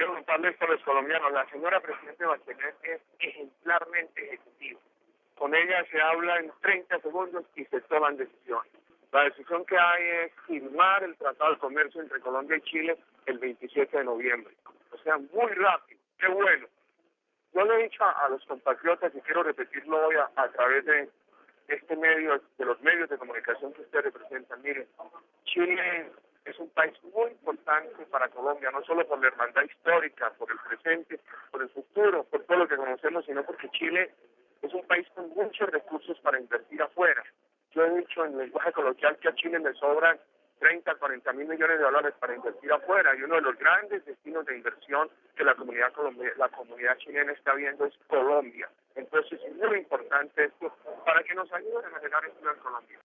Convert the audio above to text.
quiero contarles con los colombianos, la señora Presidenta Bachelet es ejemplarmente ejecutiva. Con ella se habla en 30 segundos y se toman decisiones. La decisión que hay es firmar el Tratado de Comercio entre Colombia y Chile el 27 de noviembre. O sea, muy rápido, qué bueno. Yo le he dicho a los compatriotas y quiero repetirlo hoy a través de este medio, de los medios de comunicación que usted representa. Miren, Chile es un país muy importante para Colombia, no solo por la hermandad histórica, por el presente, por el futuro, por todo lo que conocemos, sino porque Chile es un país con muchos recursos para invertir afuera. Yo he dicho en lenguaje coloquial que a Chile le sobran 30, 40 mil millones de dólares para invertir afuera, y uno de los grandes destinos de inversión que la comunidad chilena está viendo es Colombia. Entonces es muy importante esto para que nos ayuden a generar empleo en Colombia.